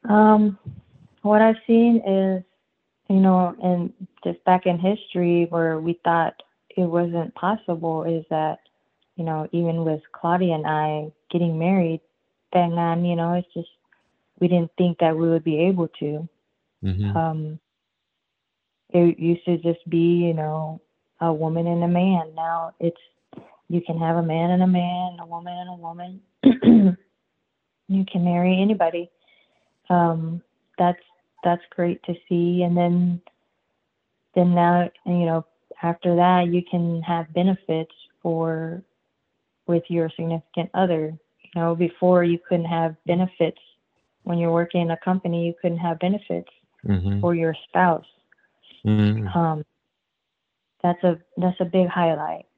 Um, what I've seen is, and just back in history where we thought it wasn't possible, is that, even with Claudia and I getting married, bang on, it's just we didn't think that we would be able to. Mm-hmm. Um, it used to just be, a woman and a man. Now it's you can have a man and a man, a woman and a woman. You can marry anybody. Um, that's that's great to see. And then now, after that, you can have benefits for with your significant other. Before you couldn't have benefits when you're working in a company. You couldn't have benefits Mm-hmm. for your spouse. Mm-hmm. Um, that's a big highlight.